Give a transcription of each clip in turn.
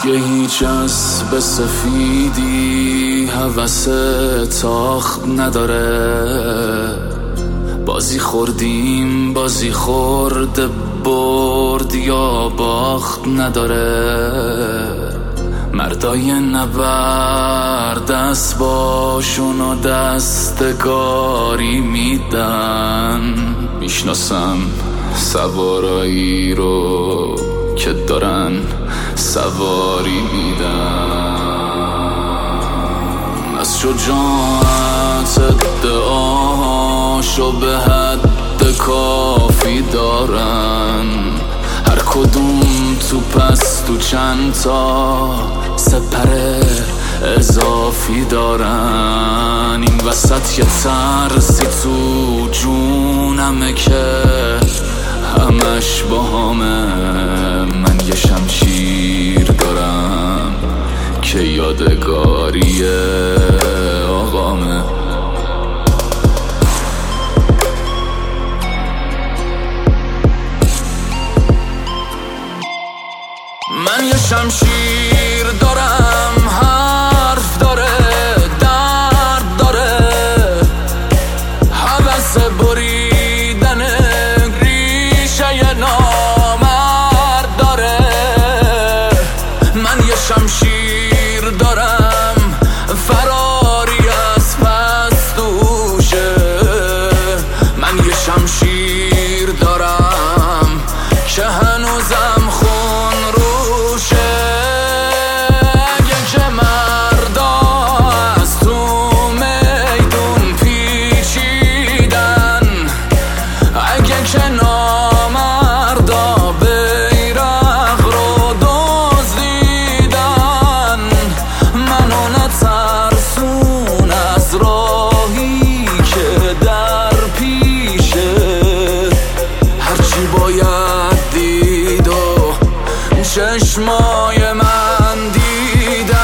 که هیچ از به سفیدی هوس تاخت نداره. بازی خوردیم بازی خورده برد یا باخت نداره. مردای نبرد اسباشون و دستگاری میدن. میشناسم سوارایی رو که دارن سواری میدن. از شجاعت ادعاشو به حد کافی دارن. هر کدوم تو پس تو چند تا سپر اضافی دارن. این وسط یه ترسی تو جونمه که همش با همه. من یه شمشیر دارم که یادگاری آقامه. من یه شمشیر دارم، حرف داره، درد داره، هوس بریدن ریشه نامرد داره. من یه شمشیر دارم، فراری از پس دوشه. من یه شمشیر دارم که هنوزم خون روشه. اگه که مردا از تو میدون پیچیدن، اگه که نامردا بیرق رو دزدیدن، منو نترسون از راهی که در پیشه. هرچی باید دید و چشمای من دیدن.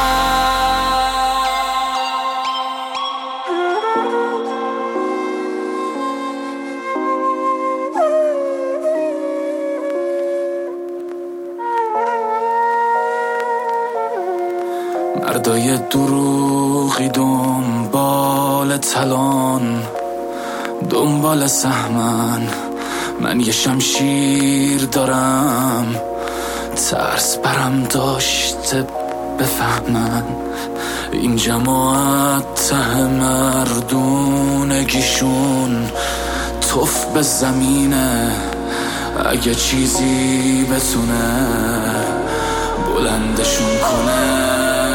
مردای دروغی دنبال تلان، دنبال سهمن. من یه شمشیر دارم، ترس برم داشته بفهمن. این جماعت ته مردونگیشون توف به زمینه. اگه چیزی بتونه بلندشون کنه.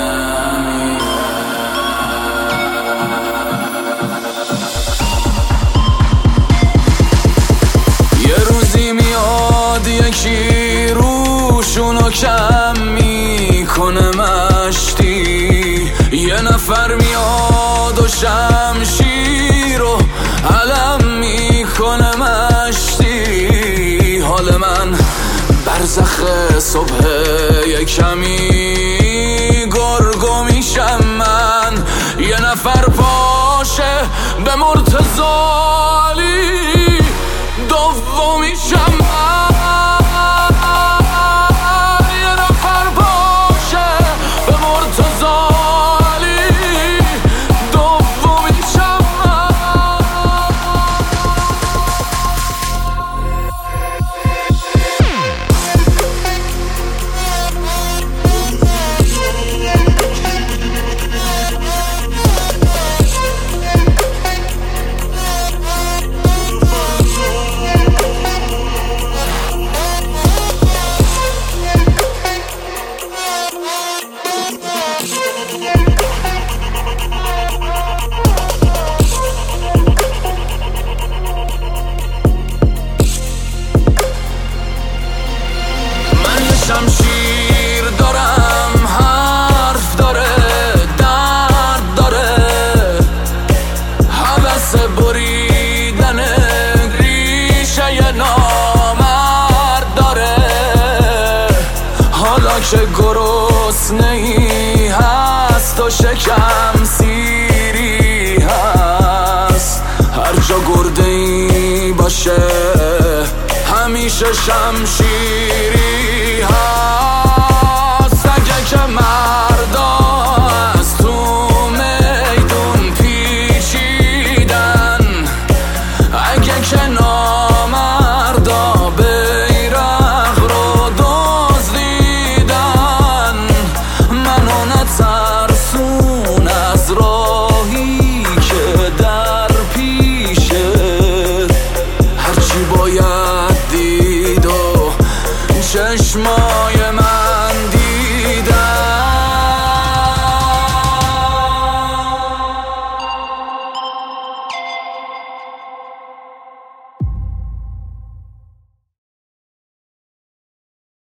یکی روشونو کم میکنه مشتی. یه نفر میاد و شمشیر و علم میکنه مشتی. حال من برزخ صبح یه کمی گرگو میشم من. یه نفر باشه به مرتضالی دومیشم من. شمشیر دارم، حرف داره، درد داره، هوس بریدن ریشه نامرد داره. حالا که گرسنه‌ای هست و شکم سیری هست، هر جا گرده‌ای باشه همیشه شمشیری هست.